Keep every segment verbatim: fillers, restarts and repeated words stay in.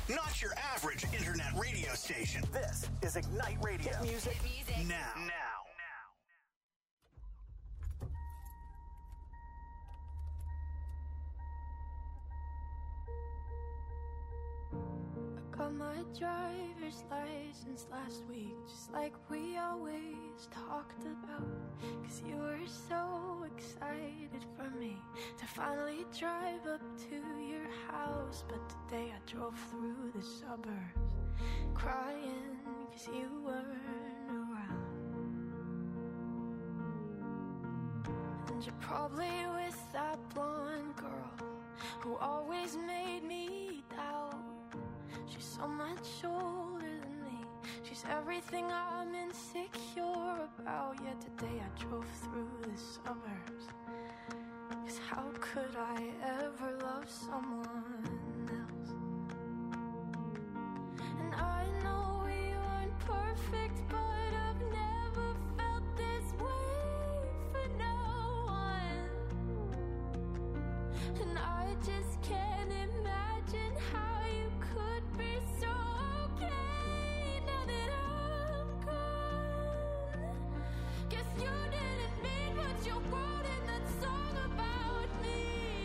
Not your average internet radio station. This is Ignite Radio. Hit music, Hit music. now. Now. Got my driver's license last week, just like we always talked about. Cause you were so excited for me to finally drive up to your house. But today I drove through the suburbs crying cause you weren't around. And you're probably with that blonde girl who always made me doubt. She's so much older than me. She's everything I'm insecure about. Yet today I drove through the suburbs. Cause how could I ever love someone else? And I know we weren't perfect, but I've never felt this way for no one. And I just can't imagine how you could be so okay now that I'm gone. Guess you didn't mean what you wrote in that song about me.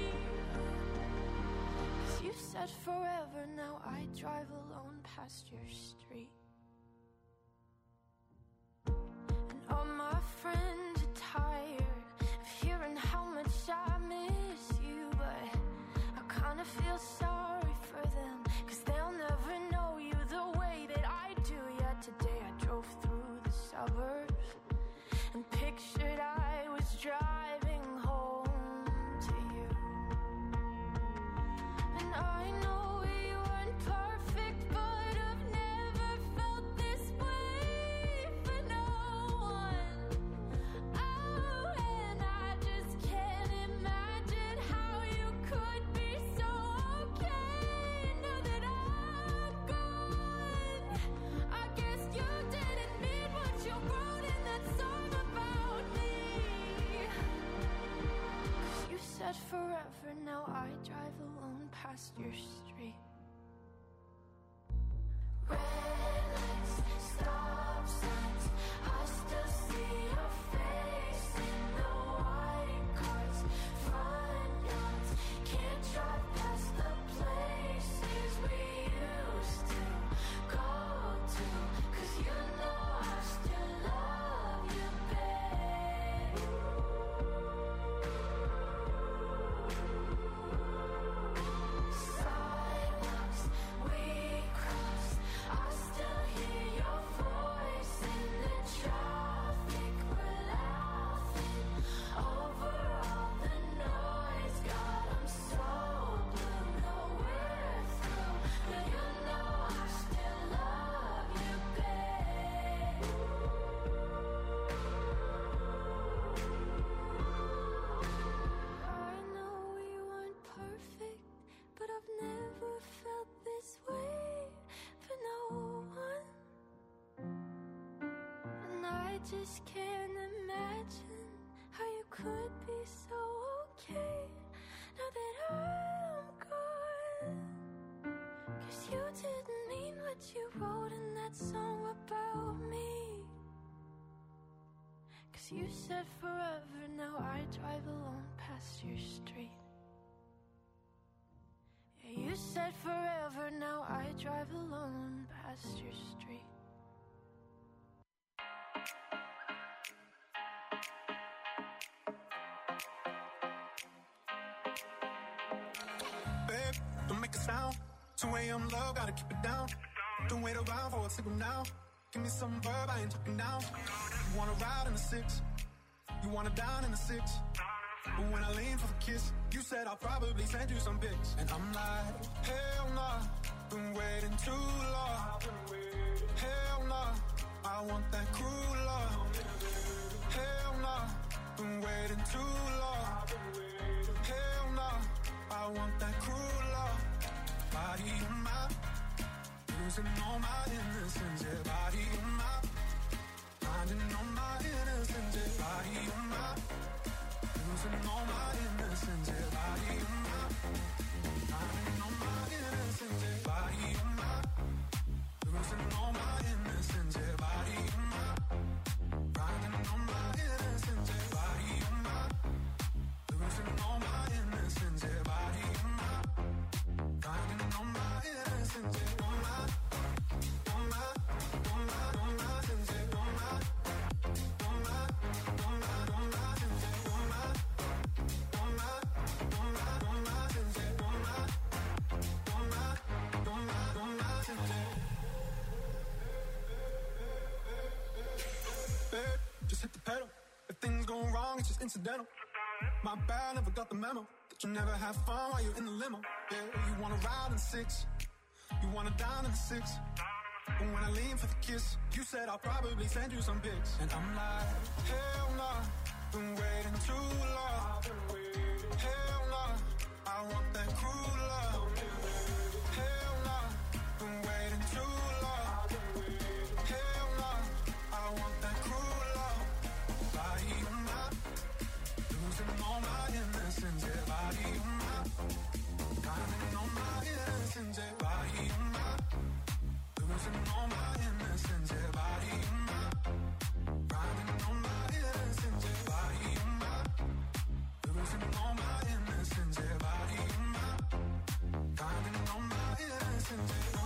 Cause you said forever, now I drive alone past your street. And all my friends are tired of hearing how much I miss you, but I kinda feel sorry for them, cause they'll never know you the way that I do. Yet today I drove through the suburbs and pictured I was driving home to you. And I know we weren't perfect, but I've never felt this way for no one. Oh, and I just can't imagine how you could be so okay now that I'm gone. I guess you didn't mean what you wrote in that song about me. Cause you said forever, now I drive alone past your street. Red lights, stop signs, I still see your face in the white cars, front yards. Can't drive past the places we used to go to. Cause you know I still love you, babe. Sidewalks we crossed, I still hear your voice in the traffic. We're laughing over all the noise. God, I'm so blue, no we're through, but you know I still love you, babe. I know we weren't perfect, but I've never felt this way for no one. And I just can't imagine how you could be so okay now that I'm gone. Cause you didn't mean what you wrote in that song about me. Cause you said forever, now I drive alone past your street. Yeah, you said forever, now I drive alone past your street. Babe, don't make a sound. two a.m. love, gotta keep it down. Don't wait around for a signal now. Give me some verb, I ain't talking now. You wanna ride in the six, you wanna dine in the six. But when I lean for the kiss, you said I'll probably send you some pics. And I'm like, hell nah, been waiting too long. Hell nah, I want that cruel love. Hell nah, been waiting too long. Hell nah, I want that cruel love. Body on my, losing all my innocence. Yeah, body on my, finding all my innocence. Yeah, body on my, losing all my innocence. Yeah, body on my, finding all my innocence. Yeah, body on my. was incidental. My bad, never got the memo that you never have fun while you're in the limo. Yeah, you wanna ride in the six, you wanna dine in the six. But when I lean for the kiss, you said I'll probably send you some pics. And I'm like, hell nah, been waiting too long. Hell nah, I want that cruel love. Hell nah, been waiting too long. Hell nah, I want that cruel love. Body on my, losing all my innocence. Yeah, body on my, counting on my innocence. Yeah, body on my, losing all my innocence. Yeah, body on my, grinding on my innocence. Yeah, body on my, losing all my innocence. Yeah, body on my, grinding on my innocence. Yeah.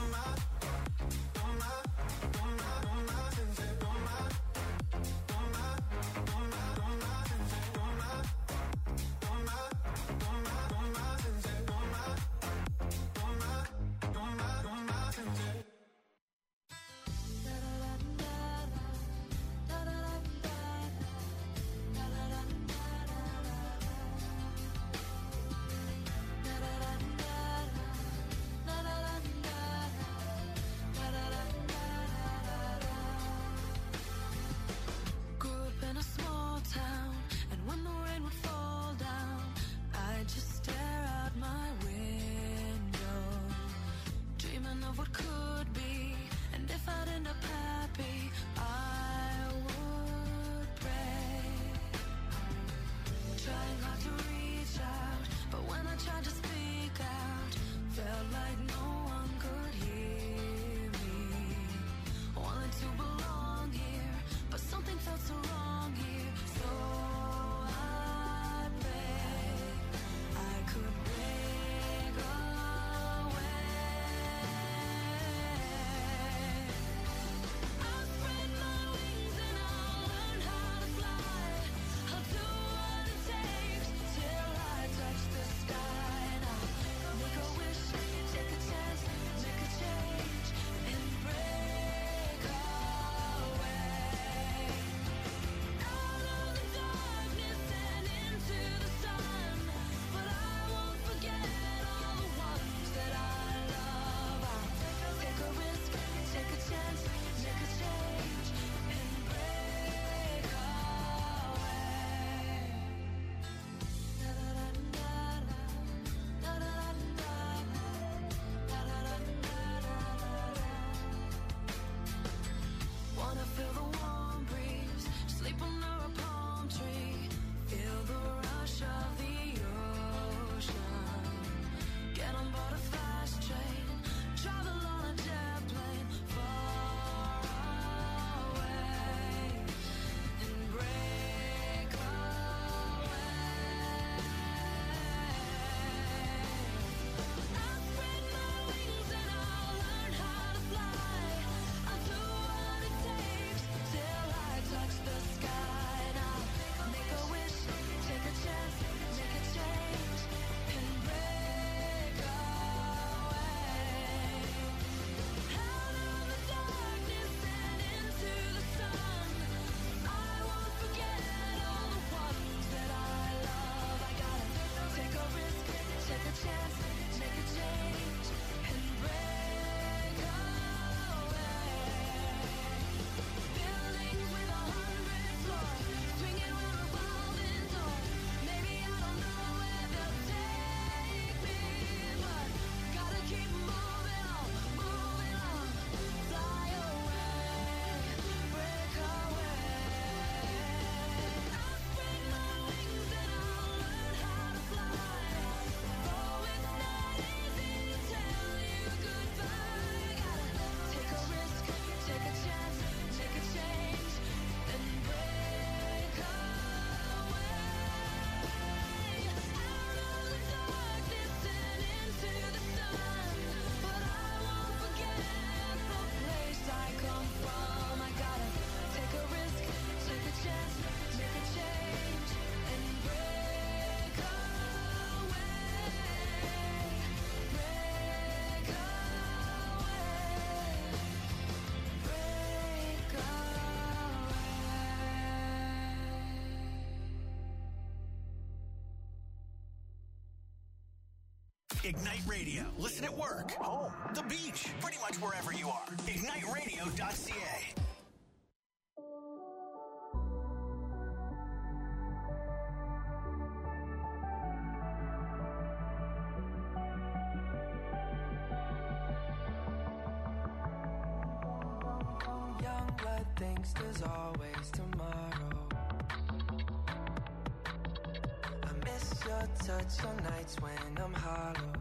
Ignite Radio. Listen at work, home, the beach, pretty much wherever you are. ignite radio dot c a. Young blood thinks there's always tomorrow. I miss your touch on nights when I'm hollow.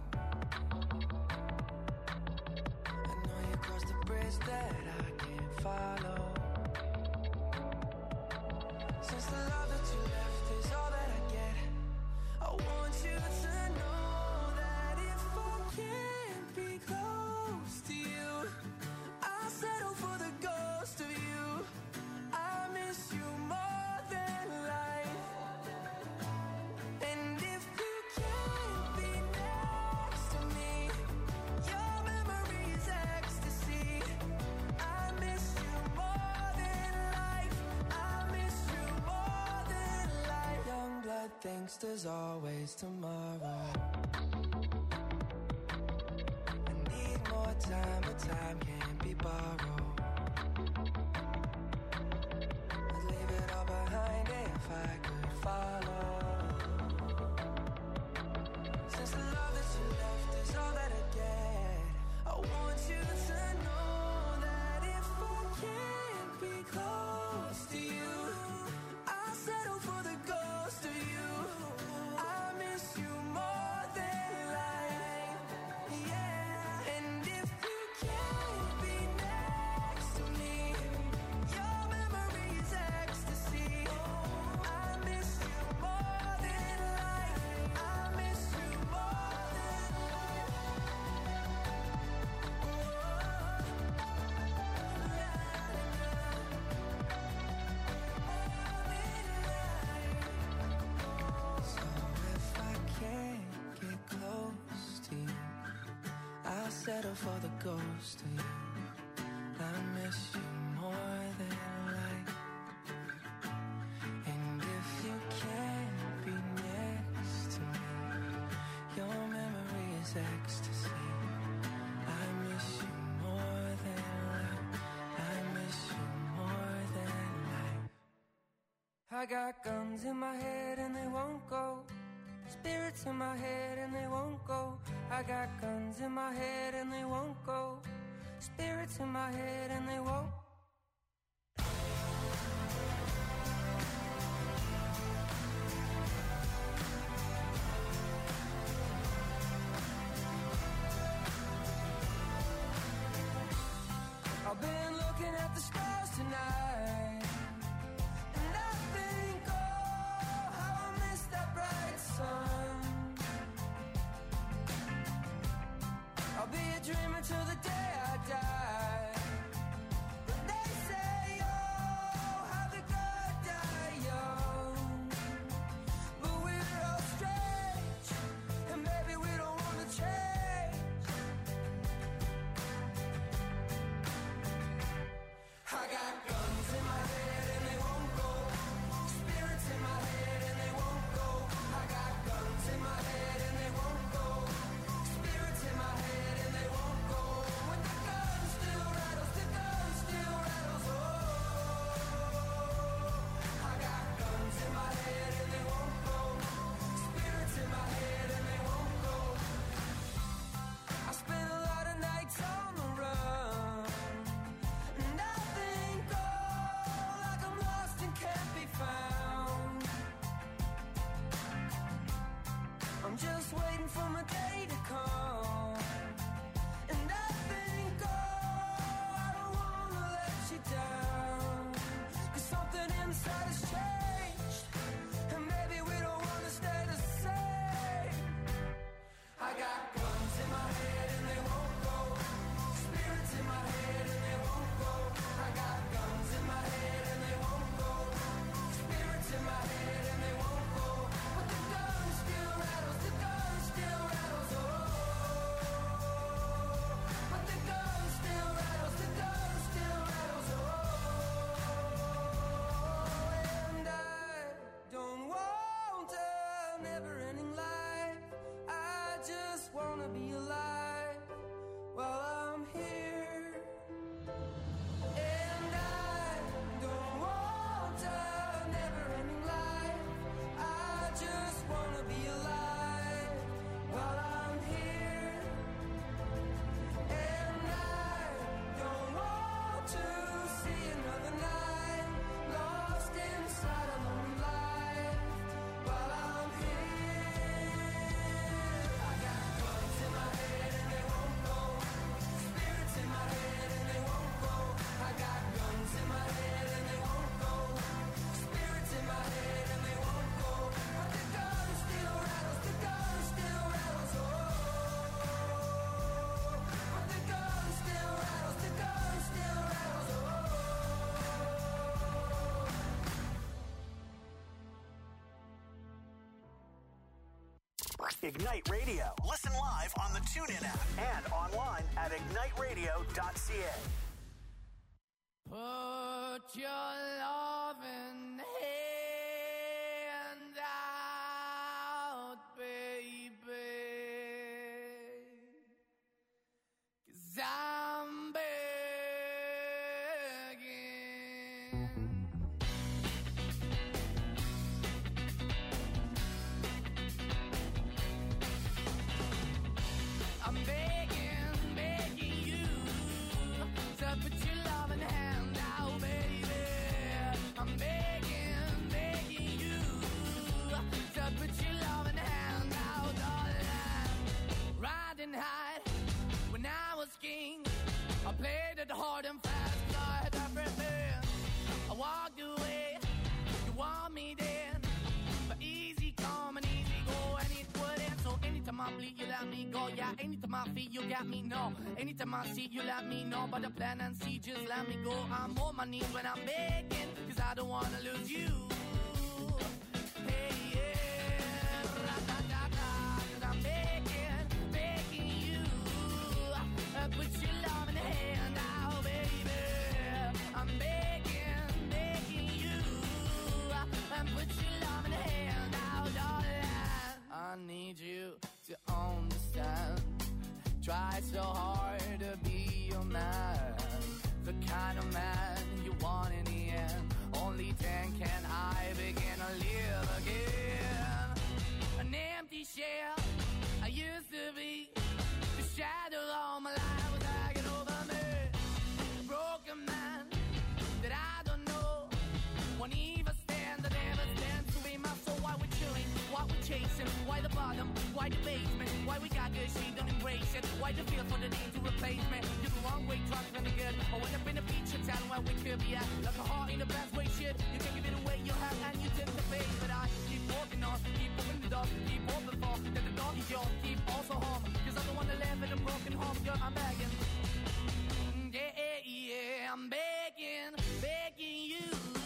I know you crossed the bridge that I can't follow. Since the love that you left is all that I get, I want you to know that if I can't be close to you, I'll settle for the ghost of you. I miss you more than life. And if you can't be next to me, your memory is ecstasy. I miss you more than life. I miss you more than life. Young blood thinks there's always tomorrow. I need more time, but time can't be borrowed. I'd leave it all behind if I could follow. Since the love that you left is all that I get, I want you to know that if I can't be close to you, I'll settle for the ghost of you. I miss you more than life, yeah. And if you can't be next to me, your memory is ecstasy. I miss you more than life. I miss you more than life. So if I can't get close to you, I'll settle for the ghost of you. I miss you more than life. And if you can't be next to me, your memory is ecstasy. I miss you more than life. I miss you more than life. I got guns in my head and they won't go. Spirits in my head and they won't go. I got guns in my head and they won't go. Spirits in my head and they won't. I've been looking at the stars tonight, and I think, oh, how I miss that bright sun. I'll be a dreamer till the day I die, but Ignite Radio. Listen live on the TuneIn app and online at ignite radio dot c a. Put your loving hand out, baby, 'cause I'm begging. I'm begging, begging you to put your loving hand out, baby. I'm begging, begging you to put your loving hand out, darling. Riding high when I was king, I played it hard and fast, 'cause I had everything. I walked away, you want me then, but easy come and easy go, and it wouldn't. So anytime I bleed, you let me go. Yeah, anytime I feel, you got me, no. Anytime I see, you let me know. But the plan and see, just let me go. I'm on my knees when I'm begging, 'cause I don't wanna lose you. Hey, yeah, ra-da-da-da, 'cause I'm begging, begging you. Uh, put your love in the hand out, baby. I'm begging, begging you. Uh, and put your love in the hand out, darling. I need you to understand. Try so hard to be your man, the kind of man you want in the end. Only then can I begin to live again. An empty shell I used to be, the shadow all my life was hanging over me. A broken man that I don't know won't even stand, that never stands to be my soul. Why we're chilling, why we're chasing, why the bottom, why the basement, why we got good, she don't embrace it, why the feel for the need to replace me. You're the wrong way, trying to be good. I went up in a feature town where we could be at, like a heart in the best way, shit. You can give it away, you have, and you tend to pay. But I keep walking on, keep opening the door, keep open for that the door is yours, keep also home, 'cause I don't want to live in a broken home, girl, I'm begging. Yeah, yeah, yeah, I'm begging, begging you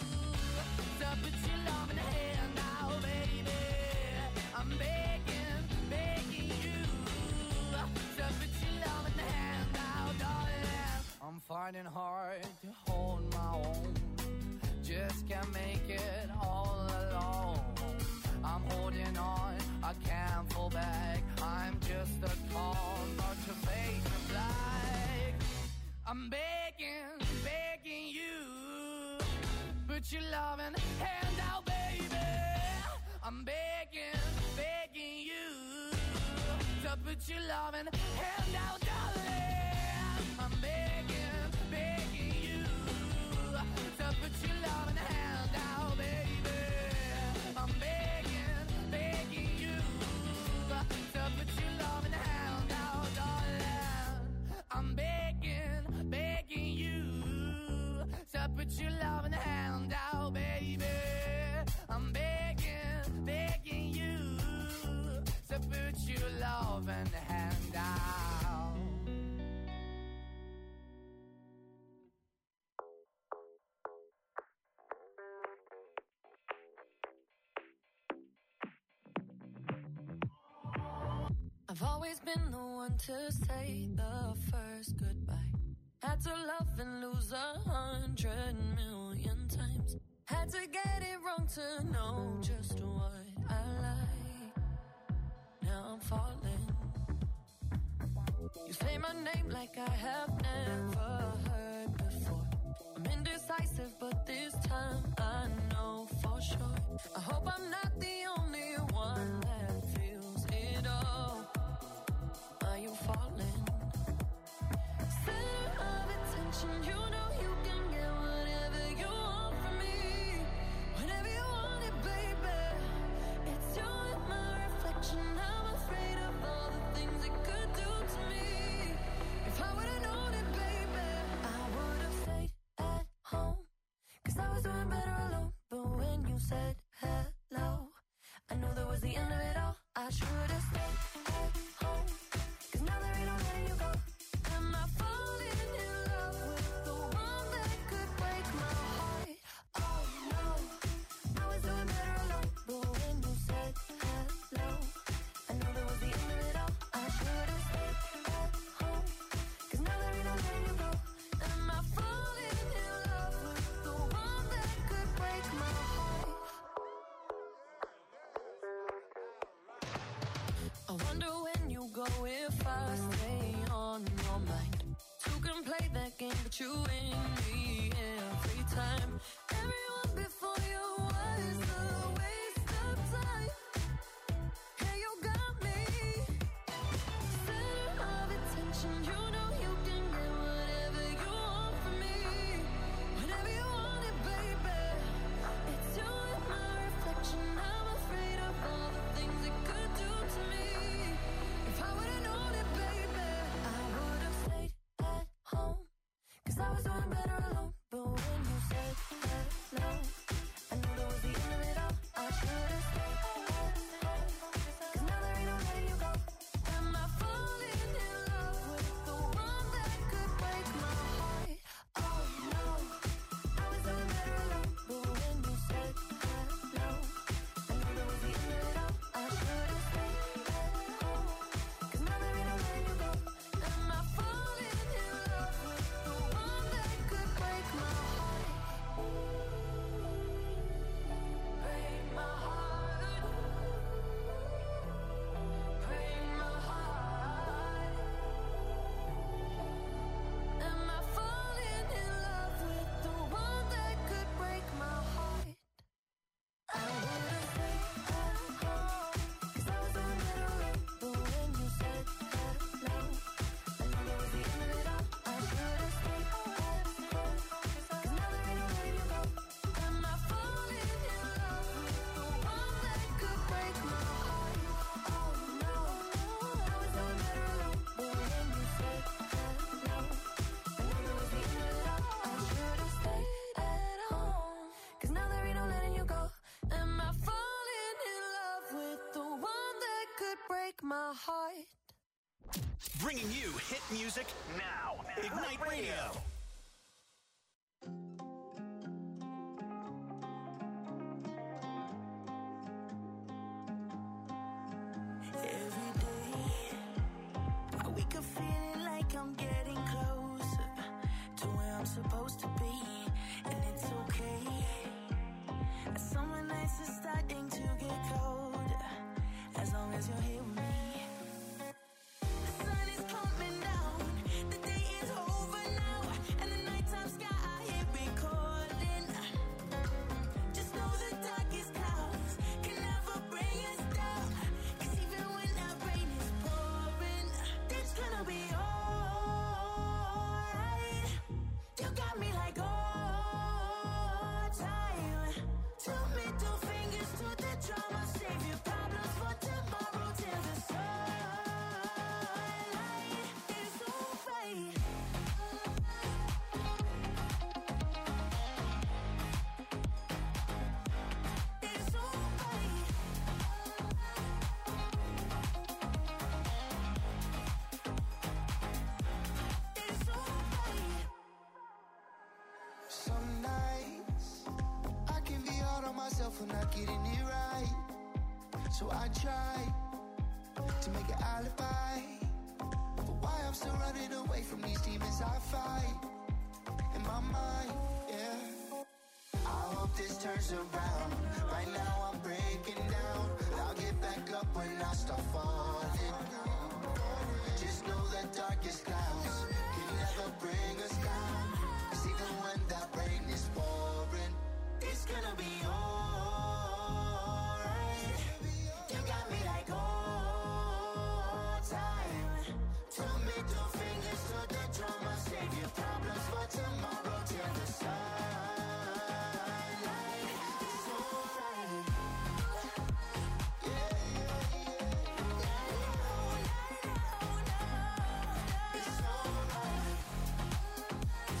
to put your love in the hand now, baby. I'm begging, begging you to put your love in the hand now, darling. I'm fighting hard to hold my own, just can't make it all alone. I'm holding on, I can't fall back. I'm just a call, not to fake the flag. I'm begging, begging you, put your loving hand out, baby. I'm begging, begging you to put your loving hand out, darling. I'm begging, begging you to put your loving hand out, baby. I'm begging, begging you to put your loving hand out, darling. I'm begging, begging you to put your loving hand out, baby. I'm begging, begging you to put your loving hand out. I've always been the one to say the first goodbye. Had to love and lose a hundred million times. Had to get it wrong to know just what I like. Now I'm falling. You say my name like I have never heard before. I'm indecisive, but this time I know for sure. I hope I'm not the only one that feels it all. Are you falling? Center of attention, you know you can get whatever you want from me. Whenever you want it, baby. It's you and my reflection. I'm afraid of all the things it could do to me. If I would've known it, baby, I would've stayed at home. 'Cause I was doing better alone. But when you said hello, I knew that was the end of it all. I should've stayed at home. 'Cause now there ain't no letting you go. Am I falling in love with the one that could break my heart? Oh no, I was doing better alone. But when you said hello, I knew there was if I stay on your mind. Two can play that game, but you win me every time. Everyone before you was a waste of time. Hey, you got me. Center of attention, you know you can get whatever you want from me. Whenever you want it, baby. It's you and my reflection. I'm afraid of all the things it could do to me. If I would've known it, baby, I would've stayed at home. Cause I was doing better alone. But when you said hello, I knew that was the end of it all. I should've stayed at home. Cause now there ain't no letting you go. Am I falling in love with the one that could break my heart? Oh no, I was doing better alone. But when you said hello, I knew that was the end of it all. I should've stayed at home. Cause now there ain't no letting you go. Am I falling in love with the one that could break my heart? Break my heart. Break my heart. Am I falling in love with the one that could break my heart? I would've stayed at home. Cause I was doing better alone. But when you said hello, I knew that was the end of it all. I should've stayed at home. Cause now there ain't no letting you go. Am I falling in love with the one that could break my heart? Oh no, I was doing better alone. But when you said hello, I knew that was the end of it all. I should've stayed at home. Cause now there ain't no letting you go. Am I falling in love with the one that could break my heart? Bringing you hit music now. Ignite Radio. Every day, I wake up feeling like I'm getting closer to where I'm supposed to be, and it's okay. Summer nights are starting to get colder, as long as you're here with me. The sun is coming down, the day is over now, and the nighttime sky here be calling. Just know the darkest clouds can never bring us down. Cause even when that rain is pouring, it's gonna be alright. You got me like all time. Two middle fingers to the drama, save your problems for tomorrow till the sunlight is alright. It's alright. It's alright. Some nights I can be hard on myself for not getting it right. So I try to make an alibi for why I'm still running away from these demons I fight in my mind, yeah. I hope this turns around. Right now I'm breaking down. I'll get back up when I start falling. Just know the darkest clouds can never bring us down. Cause even when that rain is pouring, It's gonna be alright. You got me like all time. Two middle fingers to the drama, save your problems for tomorrow till the sunlight is alright. yeah, yeah, yeah. It's alright.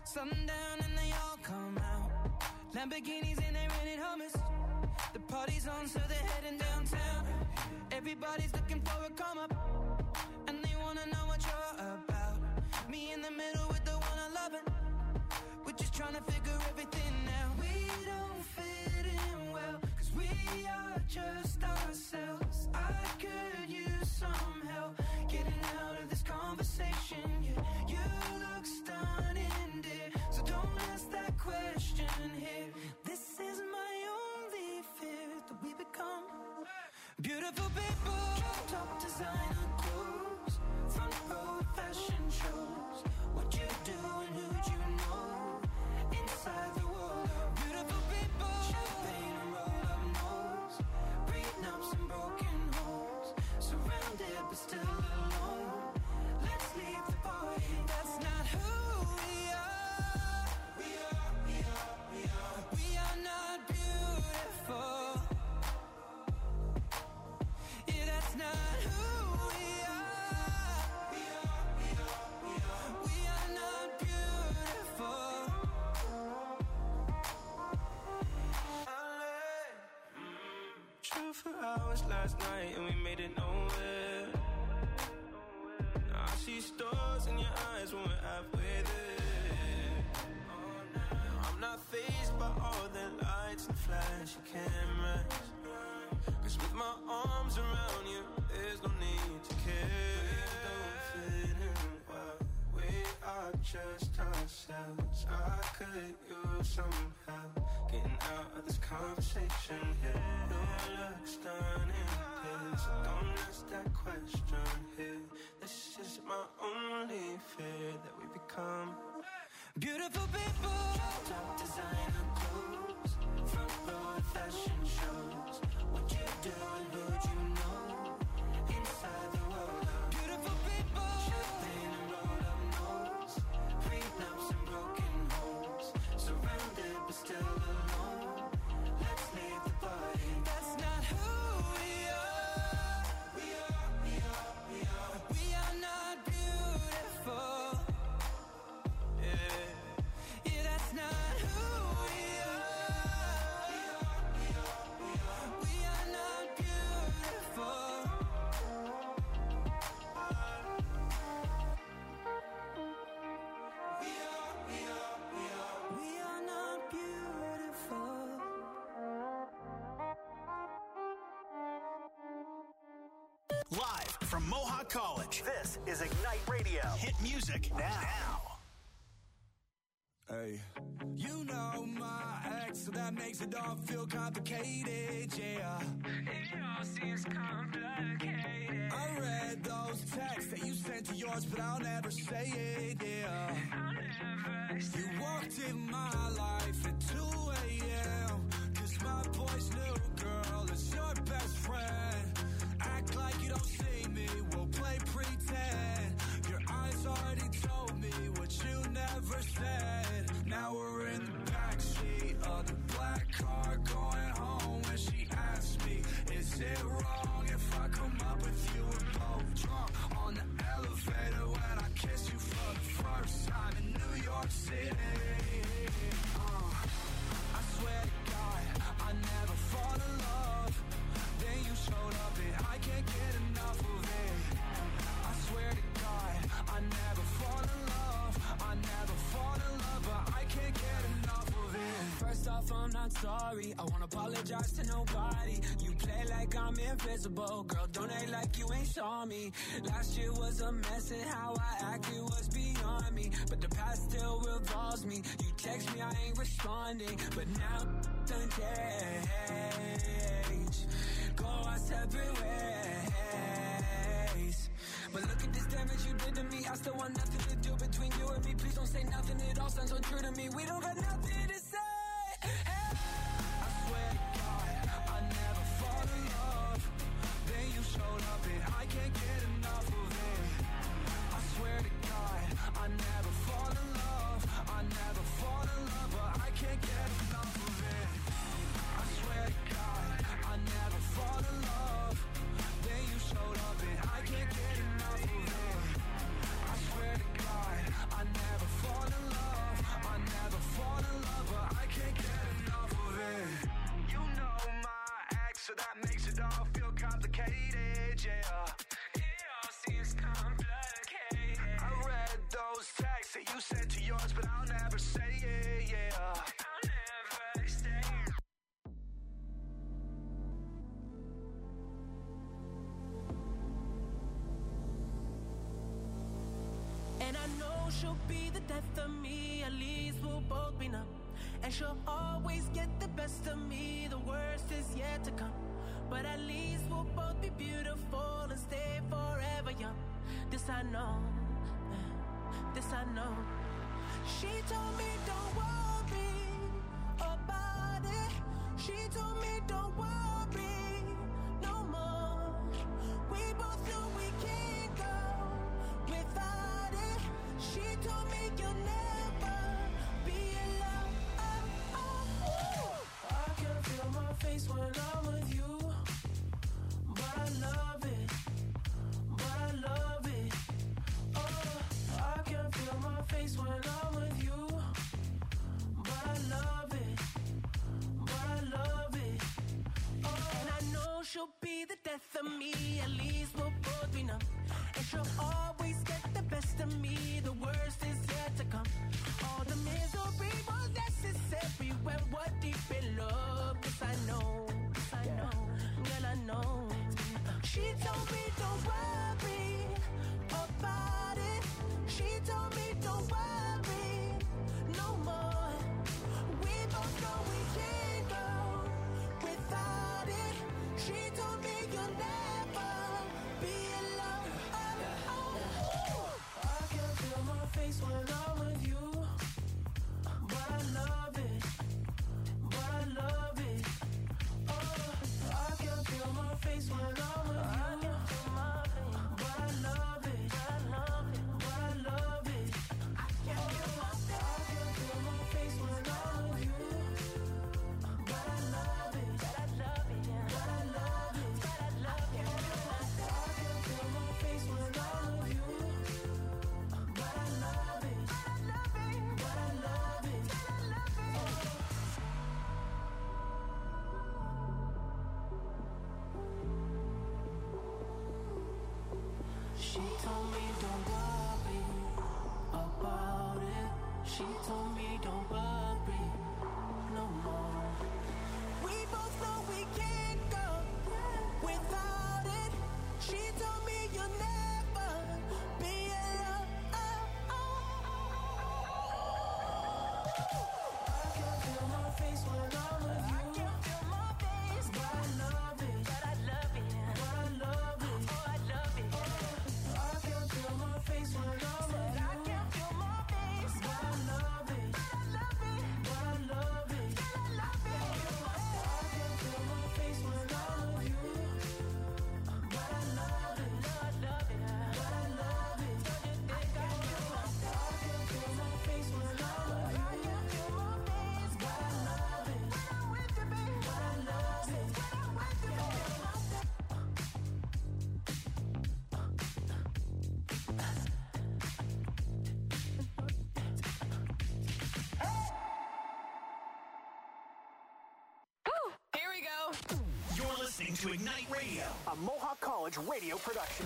Sundown and they all come out. Lamborghinis and they rented hummus. The party's on, so they're heading downtown. Everybody's looking for a come up, and they wanna know what you're about. Me in the middle with the one I love it. We're just trying to figure everything out. We don't fit in well, cause we are just ourselves. I could use some help getting out of this conversation. Yeah, you look stunning, dear, so don't ask that question here. This is my only fear, that we become beautiful people. Top designer clothes, front row fashion shows. What you do and who'd you know? Inside the world of beautiful people. Champagne and roll up nose, prenups and broken homes. Surrounded but still alone. Let's leave the party. That's not who we are. We are, we are, we are. We are not beautiful. Yeah, that's not who we are. We are, we are, we are. We are not beautiful. True for hours last night and we made it nowhere. Now I see stars in your eyes when we're halfway there. I'm not fazed by all the lights and flashy cameras, cause with my arms around you, there's no need to care. We don't fit in well, we are just ourselves. I could use some help getting out of this conversation here. You look stunning, here, so don't ask that question here. This is my only fear, that we become beautiful people. Top designer clothes, front row fashion shows. What you do and who'd you know? Inside the world of beautiful people. Champagne and roll up nose, prenups and broken homes. Surrounded but still alone. Let's leave the party. That's not who we are. We are, we are, we are. We are not beautiful. Yeah, yeah, that's not who we are. We are, we are, we are. We are not beautiful. We are, we are, we are. We are not beautiful. Live from Mohawk College, this is Ignite Radio. Hit music now. Hey. You know my ex, so that makes it all feel complicated, yeah. It all seems complicated. I read those texts that you sent to yours, but I'll never say it, yeah. I'll never say You walked in my life at two a.m. Cause my boy's new girl is your best friend. Act like you don't see me, we'll play pretend. Your eyes already told me what you never said. Now we're in the backseat of the black car going home. When she asked me, is it wrong if I come up with you and both drunk on the elevator when I kiss you for the first time in New York City? Uh, I swear to God, I never fall in love. Then you showed up and I can't get enough of it. I swear to God, I never fall in love. I never fall in love, but I can't get enough of it. First off, I'm not sorry. I won't apologize to nobody. You play like I'm invisible. Girl, don't act like you ain't saw me. Last year was a mess and how I acted was beyond me. But the past still revolves me. You text me, I ain't responding. But now done change. Go our separate ways. But look at this damage you did to me. I still want nothing to do between you and me. Please don't say nothing, it all sounds untrue to me. We don't got nothing to say. Hey. I swear to God, I never fall in love. Then you showed up and I can't get enough of it. I swear to God, I never fall in love. I never fall in love, but I can't get enough of it. I swear to God, I never fall in love. Then you showed up she'll be the death of me. At least we'll both be numb. And she'll always get the best of me. The worst is yet to come. But at least we'll both be beautiful and stay forever young. This I know. This I know. She told me don't worry about it. She told me don't worry no more. We both know we can't go without it. She told me you'll never be alone. Oh, oh, oh. I can feel my face when I'm with you, but I love it, but I love it. Oh, I can feel my face when I'm with you, but I love it, but I love it. Oh, and I know she'll be the death of me. At least we'll both be numb. And she'll always get the best of me. The worst is yet to come. All the misery was necessary when we're deep in love. Yes, I know, yes, I know, girl, I know. She told me don't worry about it. She told me don't worry no more. We both know we can't go without it. She told me you'll never be alone. Oh, oh, oh. I can feel my face when I'm with you, but I love it, but I love it. Oh, I can feel my face when I'm with you, but I love it, but I love it, but I love it. I can feel my I can feel my face when I'm with you, but I love it, but I love it, but I love it, but I love it. I can feel my face when I'm with you, but I love it, but I love it, but I love it, but I love it. She told me don't worry about it. She told me don't worry no more. We both know we can't go without it. She told me you'll never be alone. I can feel my face when I'm with you. I can feel my face, but I love it, but I love it, but I love it. Oh, I love it. I can feel my face when I'm with you. I can feel my face, but I love it, but I love it, but I love it, but I love it. I can feel my face when I'm with you, but I love it, but I love it, but I love it. I can feel my I can feel my face when I'm with you. I can feel my face, but I love it, when I'm with you, baby, but I love it, when I'm with you, baby. Here we go. You're listening to Ignite Radio, a Mohawk College radio production.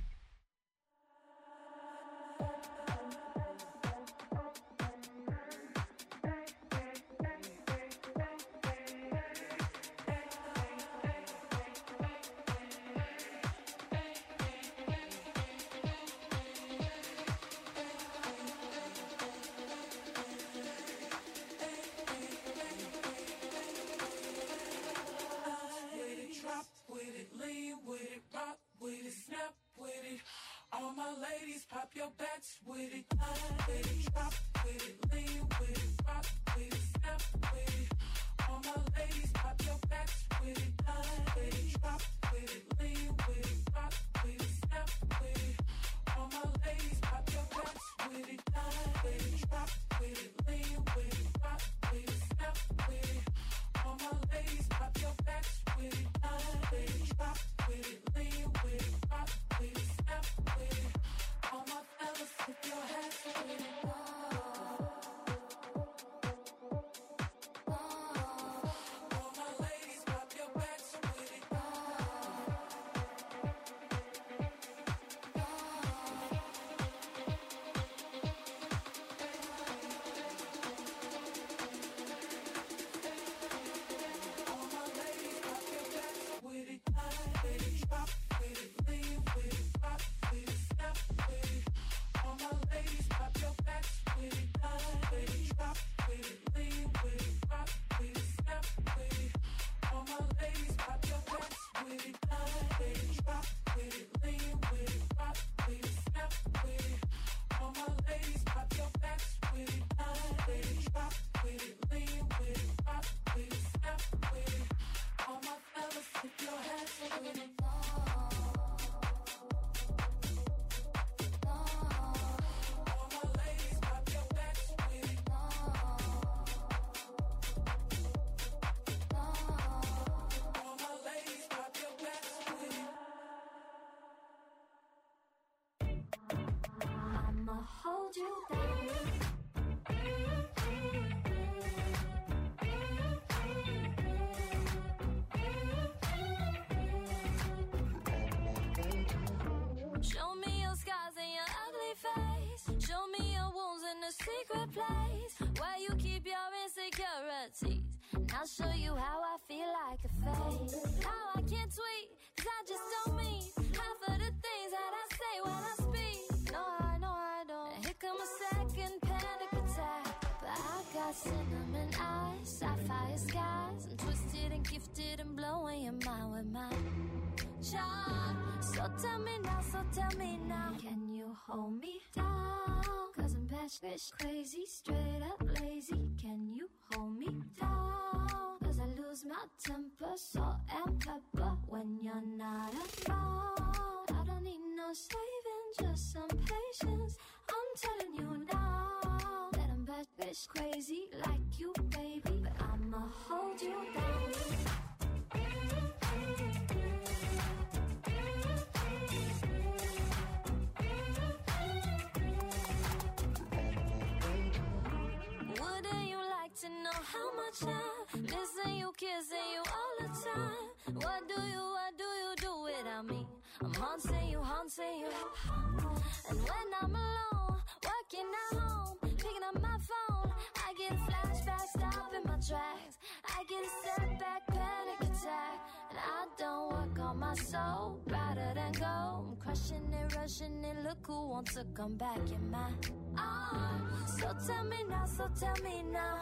With it, drop with it, lean with it, rock with it, snap with it. All my ladies, pop your backs with it. With it, drop with it, lean with it, rock with it, snap with it. All my ladies, pop your backs with it. With it, drop with it, lean with it, rock with it, snap with it. All my ladies, pop your backs with it. With it, drop with it, lean with it, rock with it, snap with it. All my ladies, pop your backs with it. With it, drop with it, lean with it, rock with it, snap with it. All my fellas, put your hands with it. All my ladies, pop your backs I'ma hold you down. Show me your scars and your ugly face. Show me your wounds in a secret place where you keep your insecurities. And I'll show you how I feel like a fake. How I can't tweet, cause I just don't mean half of the things that I say when I speak. No, I know I don't. And here come a second panic attack. But I got cinnamon eyes, sapphire skies. I'm twisted and gifted and blowing your mind with my charm. So tell me now, so tell me now, can you hold me down? Cause I'm batshit crazy, straight up lazy. Can you hold me down? Cause I lose my temper, salt and pepper when you're not around. I don't need no saving, just some patience. I'm telling you now that I'm batshit crazy like you, baby. But I'ma hold you down. To know how much I listen, you kissing you all the time. What do you, what do you do without me? I'm haunting you, haunting you. And when I'm alone, working at home, picking up my phone, I get a flashback, stopping my tracks. I get a setback, panic attack. And I don't work on my soul, rather than go. I'm crushing it, rushing it, look who wants to come back in my arms. So tell me now, so tell me now,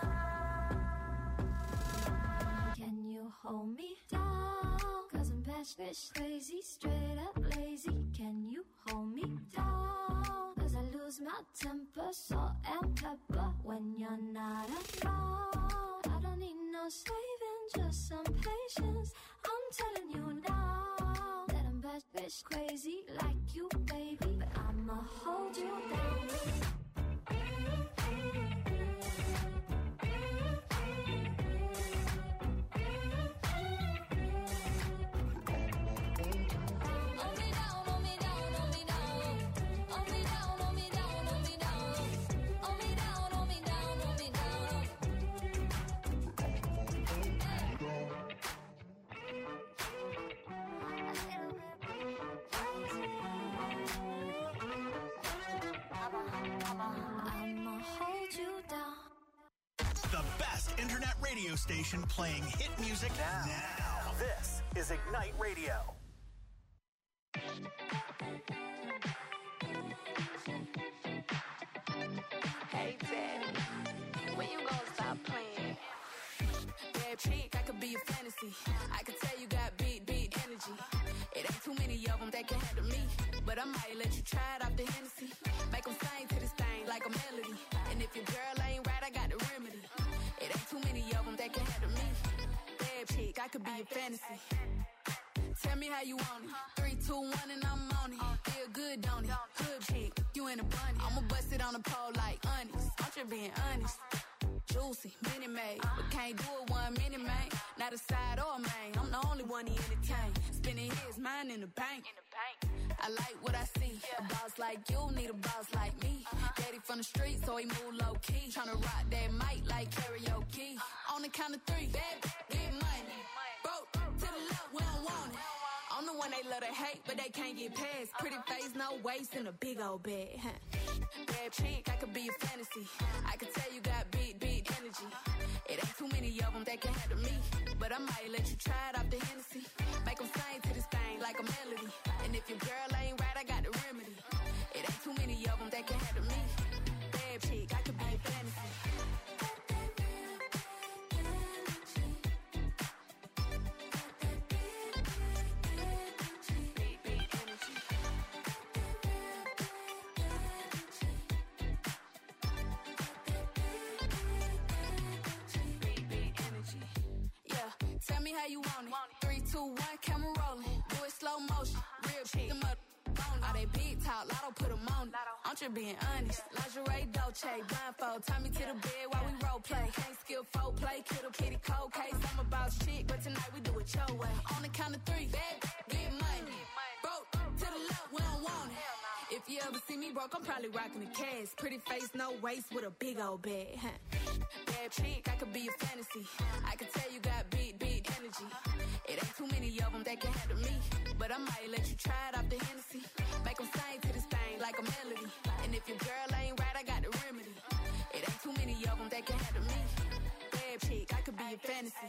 can you hold me down? Cause I'm batshit crazy, straight up lazy. Can you hold me down? Cause I lose my temper, salt and pepper when you're not around. I don't need no saving, just some patience. I'm telling you now that I'm batshit crazy like you, baby. But I'ma hold you down. The best internet radio station playing hit music now. now. This is Ignite Radio. Hey, Daddy, when you gonna stop playing? Bad chick, I could be a fantasy. I could tell you got big, big energy. It ain't too many of them that can handle me. But I might let you try it off the Hennessy. Make them sing to this thing like a melody. And if your girl ain't right, I got the remedy. It ain't too many of them that can handle me. Bad chick, I could be a fantasy. Tell me how you want it. Three, two, one, and I'm on it. Feel good, don't it? Hood chick, you in a bunny. I'ma bust it on the pole like honest. I'm just being honest. Juicy, mini made, but can't do it one minute, man. Not a side or a main. I'm the only one he entertain. Spending his mind in the bank. I like what I see. A boss like you need a boss like me. Daddy from the street, so he move low key. Tryna rock that mic like karaoke. On the count of three, bad, get money. Broke to the left, we don't want it. I'm the one they love to hate, but they can't get past. Pretty face, no waist, and a big old bag. Bad chick, I could be a fantasy. I could tell you got big, big energy. It ain't too many of them that can handle me. But I might let you try it off the Hennessy. Make them sing to this thing like a melody. And if your girl ain't right, I got the remedy. It ain't too many of them that can handle me. Bad chick, I could be a fantasy. Tell me how you want it. Three, two, one, camera rolling. Do it slow motion. Real chick. Them up on all they big talk. Lotto put them on it. I'm just being honest. Lingerie, Dolce, blindfold. Tie me to the bed while we role play. Can't skill folk play. Kiddo, kitty, cold case. I'm about shit, but tonight we do it your way. On the count of three, bad, get money. Broke to the left, we don't want it. If If you ever see me broke, I'm probably rocking a cast. Pretty face, no waist, with a big old bag. Huh. Bad chick, I could be a fantasy. I can tell you got big, big energy. It ain't too many of them that can handle me. But I might let you try it off the Hennessy. Make them sing to this thing like a melody. And if your girl ain't right, I got the remedy. It ain't too many of them that can handle me. Bad chick, I could be a fantasy.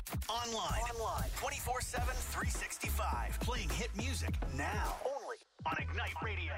Online. Online. twenty-four seven, three sixty-five. Playing hit music now. Only on Ignite Radio.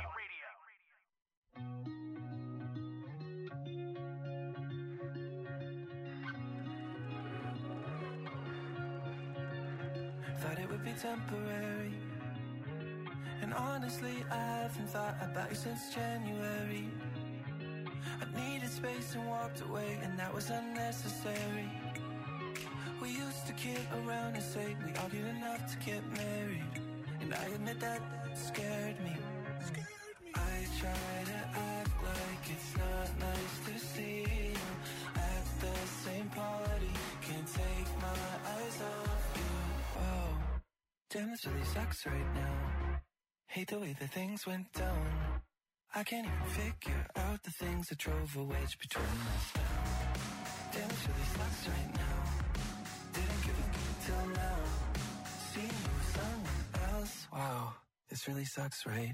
Thought it would be temporary. And honestly, I haven't thought about you since January. I needed space and walked away, and that was unnecessary. We used to kid around and say we argued enough to get married, and I admit that scared me. I try to act like it's not nice to see you at the same party. Can't take my eyes off you. Wow, damn, this really sucks right now. Hate the way that things went down. I can't even figure out the things that drove a wedge between us now. Damn, this really sucks right now. Didn't give a good till now. Seeing you with someone else. Wow, this really sucks, right?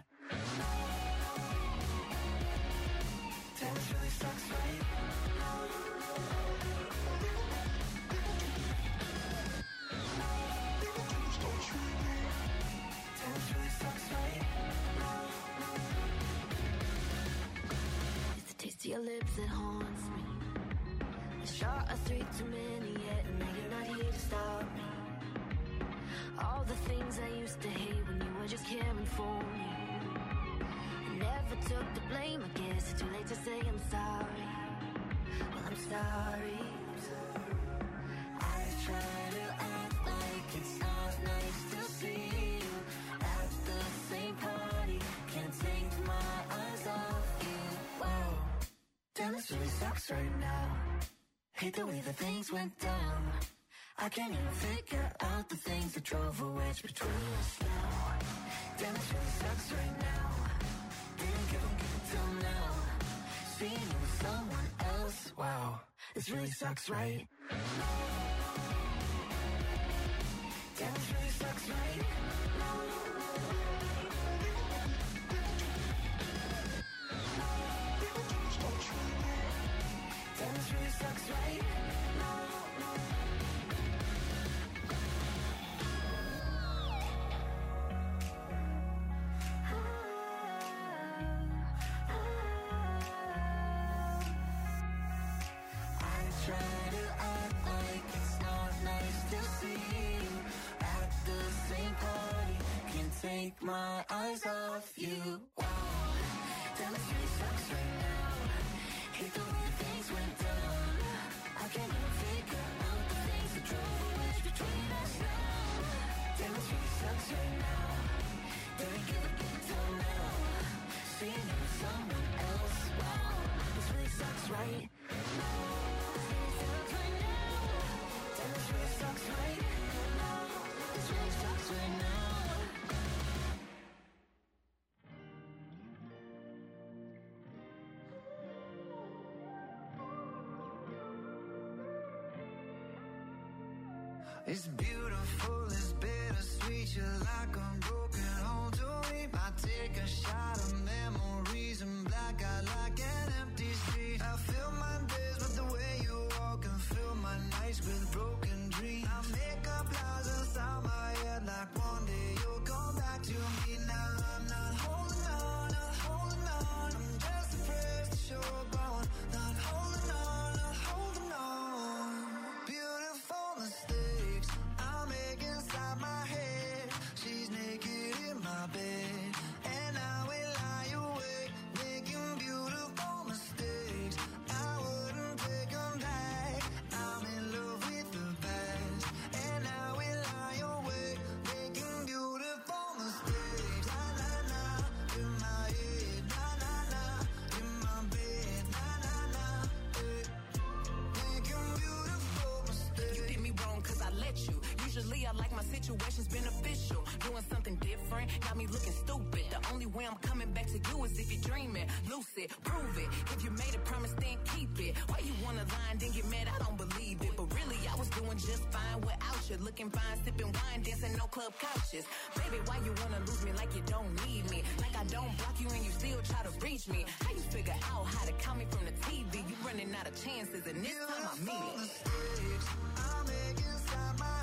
Damn, this really sucks, right? Damn, this really sucks, right? It's the taste of your lips that haunts me. The shot of three too many yet, and now you're not here to stop me. All the things I used to hate when you were just caring for me. I never took the blame, I guess it's too late to say I'm sorry. Well, I'm sorry. I try to act like it's not nice to see you at the same party. Can't take my eyes off you. Wow, damn, this really sucks right now. Hate the way that things went down. I can't even figure out the things that drove a wedge between us now. Damn, this really sucks right now. Didn't give a good till now. Seeing you with someone else. Wow, this really sucks, right? Damn, this really sucks, right? Damn, this really sucks, right? I try to act like it's not nice to see you at the same party. Can't take my eyes off you. Wow, damn, this really sucks right now. Hate the way things went down. I can't even figure out the things that drove a wedge between us now. Damn, this really sucks right now. Didn't give a good till now. Seeing you with someone else. Wow, this really sucks, right? Damn, this really sucks right now. This really sucks right now. It's beautiful, it's bittersweet. You're like a broken home to me. I take a shot of memories and black out like an empty street. I fill my days with the way you walk and fill my nights with broken dreams. I make up lies inside my head like one day you'll come back to me. Now I'm not holding on, not holding on. I'm just afraid to show up on. Not holding on, not holding on. Beautiful mistakes I make inside my head. She's naked in my bed, and I will lie awake, making beautiful mistakes. I wouldn't take them back. I'm in love with the past, and I will lie awake, making beautiful mistakes. Na na na, in my head. Na na na, in my bed. Na na na, eh. Making beautiful mistakes. You did me wrong cause I let you. Usually I like my situations beneficial. Doing something different, got me looking stupid. The only way I'm coming back to you is if you're dreaming. Lucid, prove it. If you made a promise, then keep it. Why you wanna lie and then get mad? I don't believe it. But really, I was doing just fine without you. Looking fine, sipping wine, dancing no club couches. Baby, why you wanna lose me like you don't need me? Like I don't block you and you still try to reach me. How you figure out how to call me from the T V? You running out of chances and this time I mean it. Mistakes I make inside my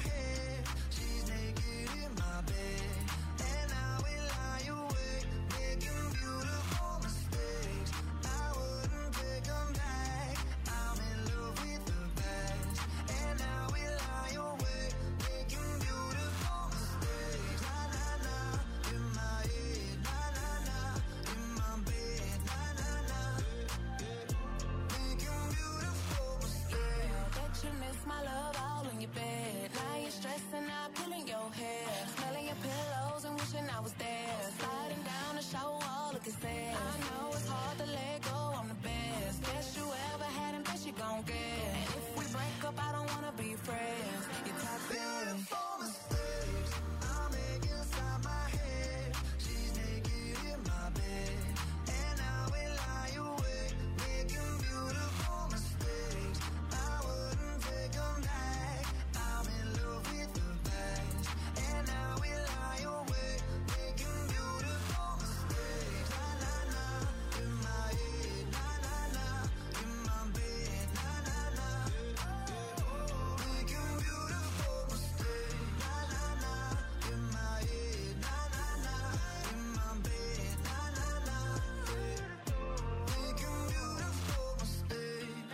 waste my love all in your bed. Now you're stressing out, pulling your hair, smelling your pillows and wishing I was there. Sliding down the shower wall, looking sad. I know it's hard to let go, I'm the best. Best you ever had and best you gon' get. And if we break up, I don't wanna be friends. You're toxic. Beautiful mistakes I make inside my head. She's naked in my bed, and I will lie awake, making beautiful mistakes. I wouldn't take them back. I'm in love with the past, and I will lie awake, making beautiful mistakes. Na na na, in my head. Na na na, in my bed. Na na na, making beautiful mistakes. Na na na, in my head. Na na na, in my bed. Na na na, making beautiful mistakes.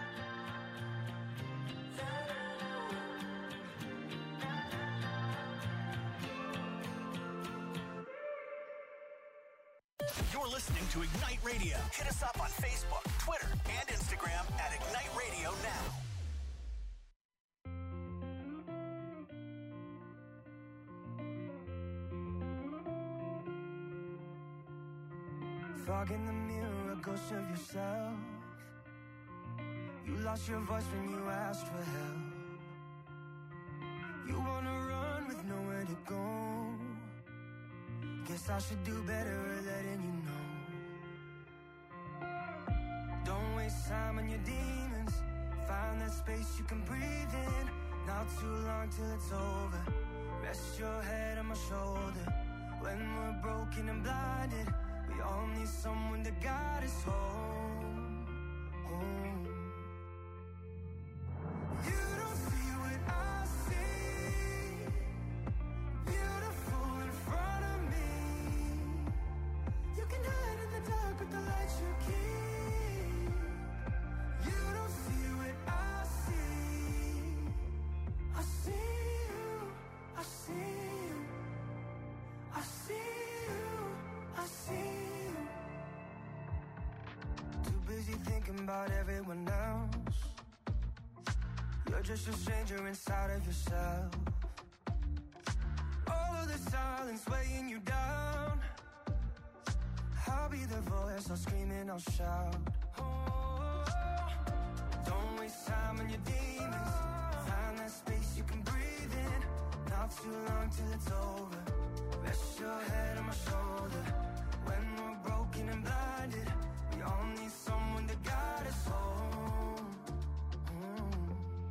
You're listening to Ignite Radio. Hit us up on Facebook, Twitter, and Instagram at Ignite Radio Now. Fog in the mirror, a ghost of yourself. You lost your voice when you asked for help. You wanna run with nowhere to go. Guess I should do better at letting you know. Don't waste time on your demons. Find that space you can breathe in. Not too long till it's over. Rest your head on my shoulder. When we're broken and blinded, we all need someone to guide us home, home. You don't see what I see. Beautiful in front of me. You can hide in the dark, but the light you keep. You don't see what I see. I see you, I see you, I see you, I see you. Too busy thinking about everyone else. You're just a stranger inside of yourself. All of the silence weighing you down. I'll be the voice, I'll scream and I'll shout. Oh, don't waste time on your demons. Find that space you can breathe in. Not too long till it's over. Rest your head on my shoulder. When we're broken and blinded, we all need someone to guide us home. Mm.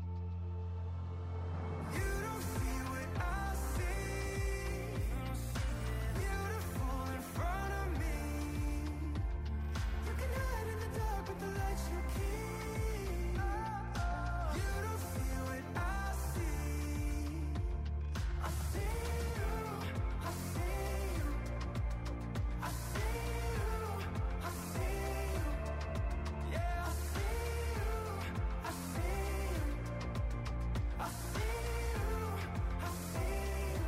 You don't see what I see. Beautiful in front of me. You can hide in the dark, but the light you keep. You don't see what I see. I see you, I see you, I see you, I see you. Yeah, I see you, I see you, I see you, I see you.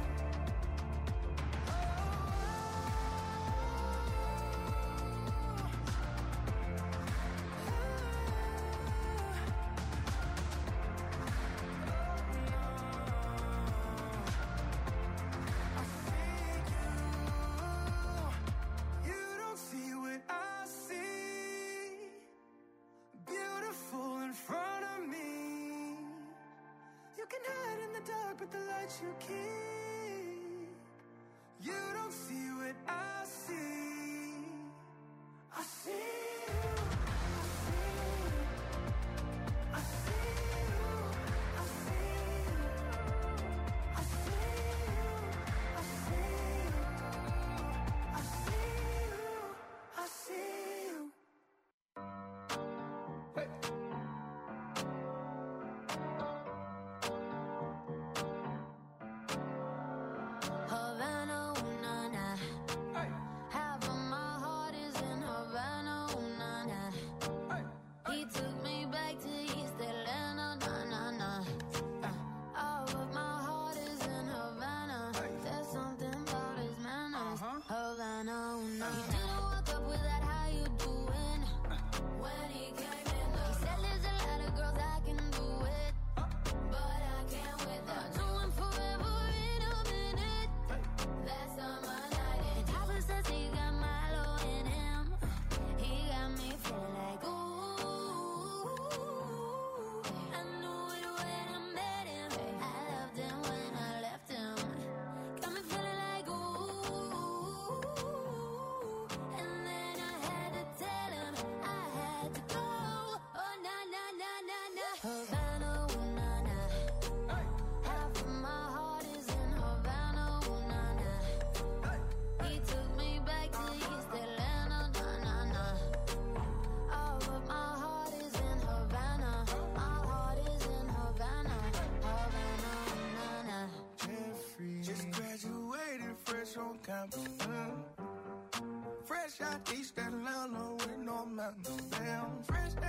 I see you. You don't see what I see. Beautiful in front of me. You can hide in the dark, but the light you keep. You don't see what I see. I see you. I see you. I see you. I see you. I see you. I see you. I see you. Havana, ooh, nah, nah. Havana, ooh, na, na. Half of my heart is in Havana, ooh, na, na. He took me back to East Atlanta, na, na, na. All of my heart is in Havana. My heart is in Havana, Havana, ooh, na, na. Jeffrey, just graduated fresh on campus. Mm. Fresh out East Atlanta with no mountains. Damn, fresh